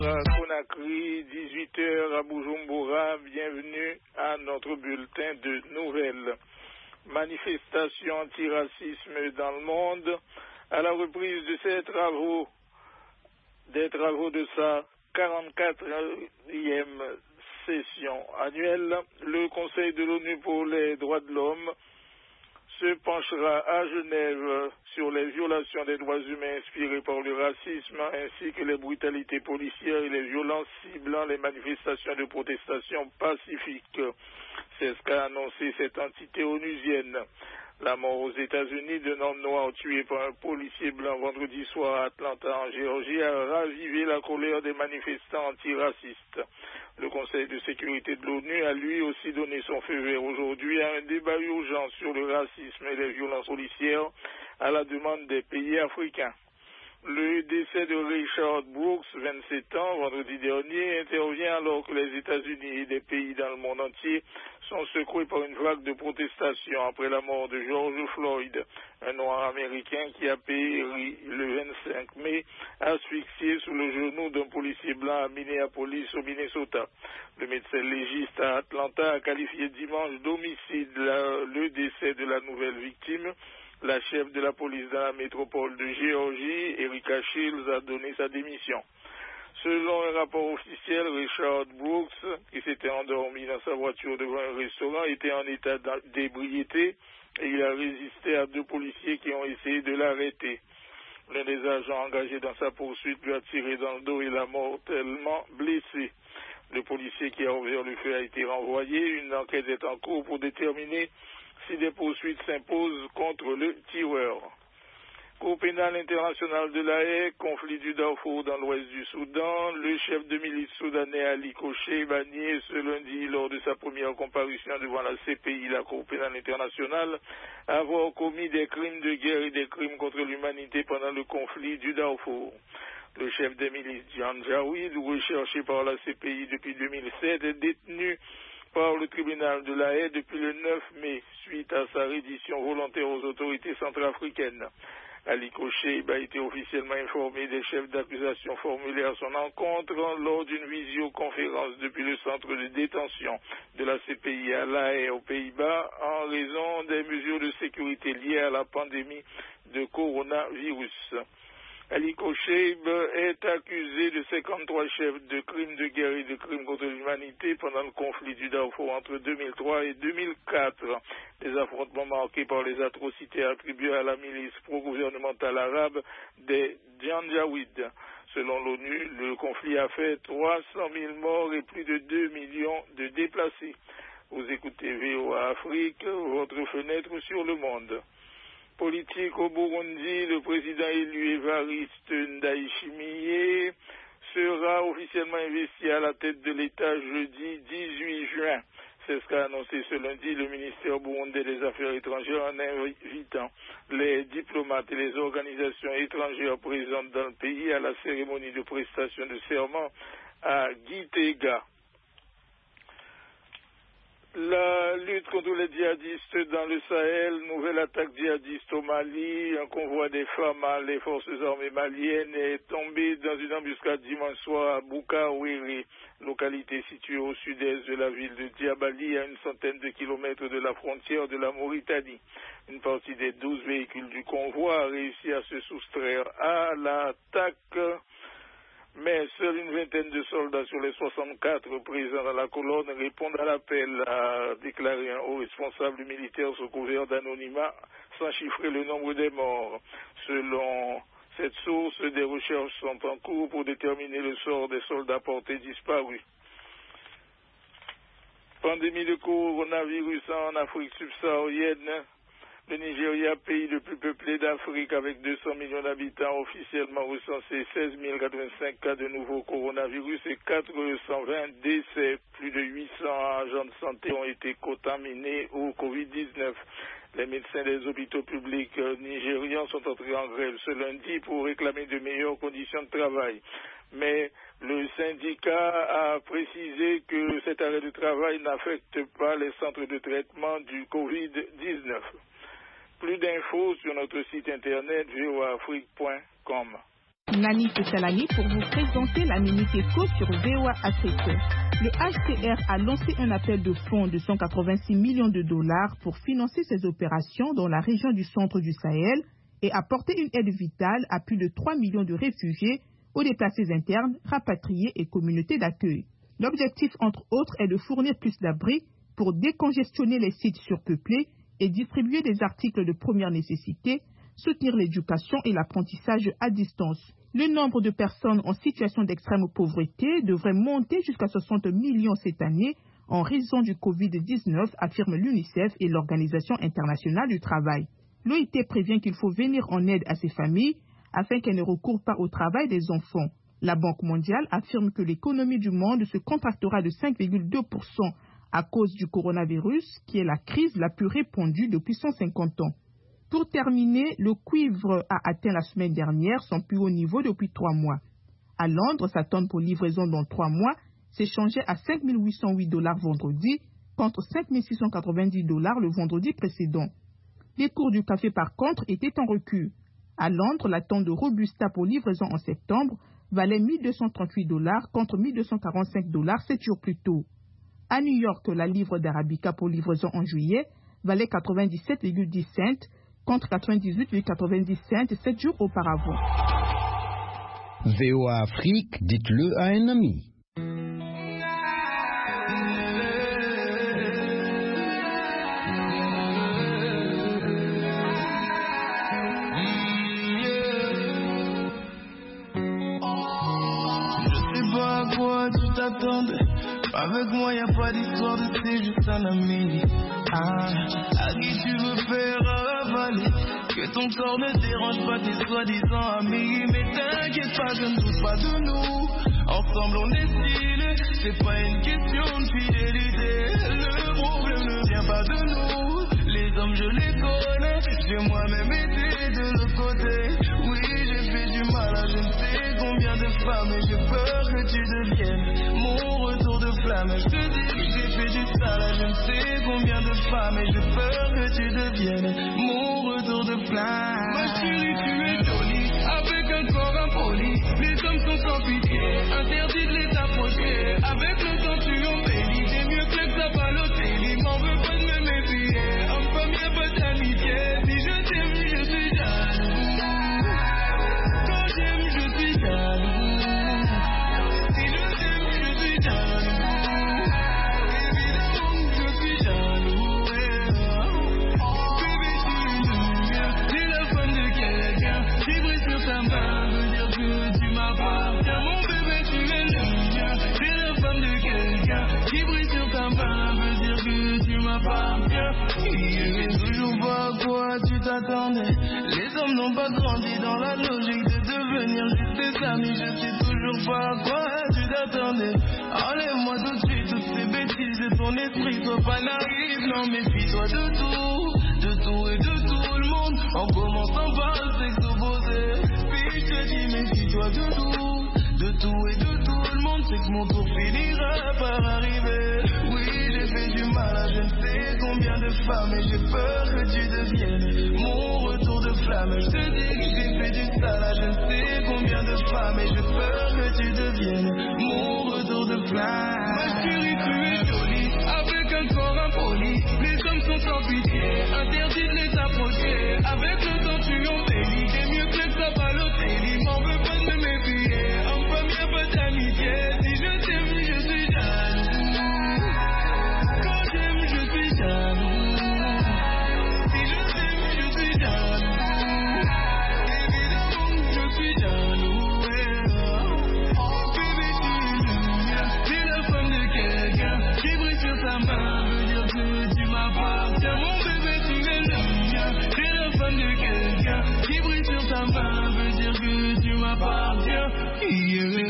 À Conakry, 18h à Bujumbura, bienvenue à notre bulletin de nouvelles. Manifestation antiracisme dans le monde, à la reprise de des travaux de sa 44e session annuelle, le Conseil de l'ONU pour les droits de l'homme se penchera à Genève sur les violations des droits humains inspirées par le racisme ainsi que les brutalités policières et les violences ciblant les manifestations de protestation pacifiques. C'est ce qu'a annoncé cette entité onusienne. La mort aux États-Unis d'un homme noir tué par un policier blanc vendredi soir à Atlanta en Géorgie a ravivé la colère des manifestants antiracistes. Le Conseil de sécurité de l'ONU a lui aussi donné son feu vert aujourd'hui à un débat urgent sur le racisme et les violences policières à la demande des pays africains. Le décès de Richard Brooks, 27 ans, vendredi dernier, intervient alors que les États-Unis et des pays dans le monde entier sont secoués par une vague de protestations après la mort de George Floyd, un noir américain qui a péri le 25 mai asphyxié sous le genou d'un policier blanc à Minneapolis au Minnesota. Le médecin légiste à Atlanta a qualifié dimanche d'homicide le décès de la nouvelle victime. La chef de la police dans la métropole de Géorgie, Erika Shields, a donné sa démission. Selon un rapport officiel, Richard Brooks, qui s'était endormi dans sa voiture devant un restaurant, était en état d'ébriété et il a résisté à deux policiers qui ont essayé de l'arrêter. L'un des agents engagés dans sa poursuite lui a tiré dans le dos et l'a mortellement blessé. Le policier qui a ouvert le feu a été renvoyé. Une enquête est en cours pour déterminer si des poursuites s'imposent contre le tireur. Cour pénale internationale de la Haye, conflit du Darfour dans l'ouest du Soudan, le chef de milice soudanais Ali Koché a nié ce lundi lors de sa première comparution devant la CPI, la Cour pénale internationale, avoir commis des crimes de guerre et des crimes contre l'humanité pendant le conflit du Darfour. Le chef des milices Janjaweed, recherché par la CPI depuis 2007, est détenu par le tribunal de la Haye depuis le 9 mai, suite à sa reddition volontaire aux autorités centrafricaines. Ali Koché a été officiellement informé des chefs d'accusation formulés à son encontre lors d'une visioconférence depuis le centre de détention de la CPI à La Haye aux Pays-Bas en raison des mesures de sécurité liées à la pandémie de coronavirus. Ali Koché est accusé de 53 chefs de crimes de guerre et de crimes contre l'humanité pendant le conflit du Darfour entre 2003 et 2004. Des affrontements marqués par les atrocités attribuées à la milice pro-gouvernementale arabe des Janjaweed. Selon l'ONU, le conflit a fait 300 000 morts et plus de 2 millions de déplacés. Vous écoutez VOA Afrique, votre fenêtre sur le monde. Politique au Burundi, le président élu Évariste Ndayishimiye sera officiellement investi à la tête de l'État jeudi 18 juin. C'est ce qu'a annoncé ce lundi le ministère burundais des Affaires étrangères en invitant les diplomates et les organisations étrangères présentes dans le pays à la cérémonie de prestation de serment à Gitega. La lutte contre les djihadistes dans le Sahel, nouvelle attaque djihadiste au Mali, un convoi des femmes à les forces armées maliennes est tombé dans une embuscade dimanche soir à Boukaouiri, localité située au sud-est de la ville de Diabali, à une centaine de kilomètres de la frontière de la Mauritanie. Une partie des 12 véhicules du convoi a réussi à se soustraire à l'attaque, mais seule une vingtaine de soldats sur les 64 présents dans la colonne répondent à l'appel, a déclaré un haut responsable militaire sous couvert d'anonymat, sans chiffrer le nombre des morts. Selon cette source, des recherches sont en cours pour déterminer le sort des soldats portés disparus. Pandémie de coronavirus en Afrique subsaharienne. Le Nigeria, pays le plus peuplé d'Afrique avec 200 millions d'habitants, officiellement recensé 16 085 cas de nouveaux coronavirus et 420 décès. Plus de 800 agents de santé ont été contaminés au Covid-19. Les médecins des hôpitaux publics nigérians sont entrés en grève ce lundi pour réclamer de meilleures conditions de travail. Mais le syndicat a précisé que cet arrêt de travail n'affecte pas les centres de traitement du Covid-19. Plus d'infos sur notre site internet voafrique.com. Nani Tessalani pour vous présenter la Minute Éco sur VOA Afrique. Le HCR a lancé un appel de fonds de 186 millions de dollars pour financer ses opérations dans la région du centre du Sahel et apporter une aide vitale à plus de 3 millions de réfugiés, aux déplacés internes, rapatriés et communautés d'accueil. L'objectif, entre autres, est de fournir plus d'abris pour décongestionner les sites surpeuplés et distribuer des articles de première nécessité, soutenir l'éducation et l'apprentissage à distance. Le nombre de personnes en situation d'extrême pauvreté devrait monter jusqu'à 60 millions cette année en raison du Covid-19, affirme l'UNICEF et l'Organisation internationale du travail. L'OIT prévient qu'il faut venir en aide à ces familles afin qu'elles ne recourent pas au travail des enfants. La Banque mondiale affirme que l'économie du monde se contractera de 5,2% à cause du coronavirus, qui est la crise la plus répandue depuis 150 ans. Pour terminer, le cuivre a atteint la semaine dernière son plus haut niveau depuis 3 mois. À Londres, sa tonne pour livraison dans 3 mois s'échangeait à 5 808 $ vendredi, contre 5 690 $ le vendredi précédent. Les cours du café, par contre, étaient en recul. À Londres, la tonne de Robusta pour livraison en septembre valait 1 238 $ contre 1 245 $ 7 jours plus tôt. À New York, la livre d'Arabica pour livraison en juillet valait 97,10 cents contre 98,90 cents 7 jours auparavant. VOA Afrique, dites-le à un ami. Avec moi y'a pas d'histoire de c'est juste un ami. À qui tu veux faire avaler? Que ton corps ne dérange pas tes soi-disant amis. Mais t'inquiète pas, je ne doute pas de nous. Ensemble on est stylé, c'est pas une question de fidélité. Le problème ne vient pas de nous. Les hommes je les connais, j'ai moi-même été de l'autre côté. Oui, j'ai fait du mal à je ne sais combien de femmes. Et j'ai peur que tu deviennes mon retour de flamme. Je te dis que j'ai fait du sale à je ne sais combien de femmes. Et j'ai peur que tu deviennes mon retour de flamme. Ma chérie, tu es jolie, avec un corps impoli. Les hommes sont sans pitié, interdit de les approcher. Avec le temps tu embellis, c'est mieux que le Balotelli. M'en veux pas de me méfier, un femme y'a pas d'amitié. Si je t'aime, je suis jaloux. Quand j'aime, je suis jaloux. Si je t'aime, je suis jaloux. Évidemment que je suis jaloux. Bébé, tu es lumière, t'es la femme de quelqu'un qui brille sur ta main, veut dire que tu m'appartiens. Mon bébé, tu es lumière, t'es la femme de quelqu'un qui brille sur ta main, veut dire que tu m'appartiens. Je sais toujours pas à quoi tu t'attendais. Les hommes n'ont pas grandi dans la logique de devenir juste des amis. Je sais toujours pas à quoi tu t'attendais. Enlève-moi tout de suite toutes ces bêtises de ton esprit. Sois pas naïf, non méfie-toi de tout et de tout le monde. En commençant par le sexe opposé. Puis je te dis méfie-toi de tout et de tout le monde. C'est que mon tour finira par arriver. Oui, j'ai fait du mal à je ne sais combien de femmes. Et j'ai peur que tu deviennes mon retour de flamme. Je te dis que j'ai fait du sale à je ne sais combien de femmes. Et j'ai peur que tu deviennes mon retour de flamme. Ma chérie, tu es jolie, avec un corps impoli. Les hommes sont sans pitié, interdit de les approcher. Avec le temps tu embellis, t'es mieux que le Balotelli. M'en veux pas de me méfier, en femme y'a pas d'amitié. Si je t'aime, je suis jaloux. Quand j'aime, je suis jaloux. Si je t'aime, je suis jaloux. Évidemment que je suis jaloux. Bébé, tu es lumière, t'es la femme de quelqu'un qui brille sur sa main, veut dire que tu m'appartiens. Mon bébé, tu es lumière, t'es la femme de quelqu'un qui brille sur sa main, veut dire que tu m'appartiens.